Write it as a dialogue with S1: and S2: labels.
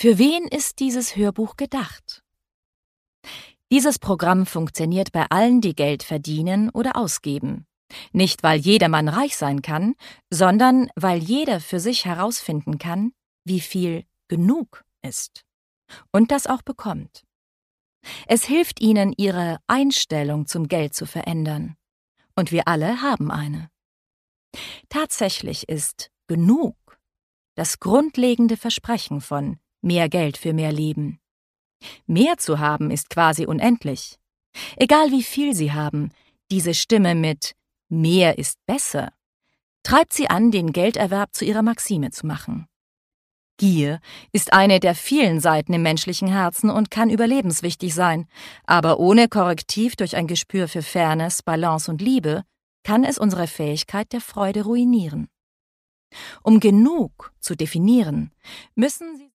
S1: Für wen ist dieses Hörbuch gedacht? Dieses Programm funktioniert bei allen, die Geld verdienen oder ausgeben. Nicht, weil jedermann reich sein kann, sondern weil jeder für sich herausfinden kann, wie viel genug ist. Und das auch bekommt. Es hilft ihnen, ihre Einstellung zum Geld zu verändern. Und wir alle haben eine. Tatsächlich ist genug das grundlegende Versprechen von mehr Geld für mehr Leben. Mehr zu haben ist quasi unendlich. Egal wie viel Sie haben, diese Stimme mit mehr ist besser treibt Sie an, den Gelderwerb zu Ihrer Maxime zu machen. Gier ist eine der vielen Seiten im menschlichen Herzen und kann überlebenswichtig sein, aber ohne Korrektiv durch ein Gespür für Fairness, Balance und Liebe kann es unsere Fähigkeit der Freude ruinieren. Um genug zu definieren, müssen Sie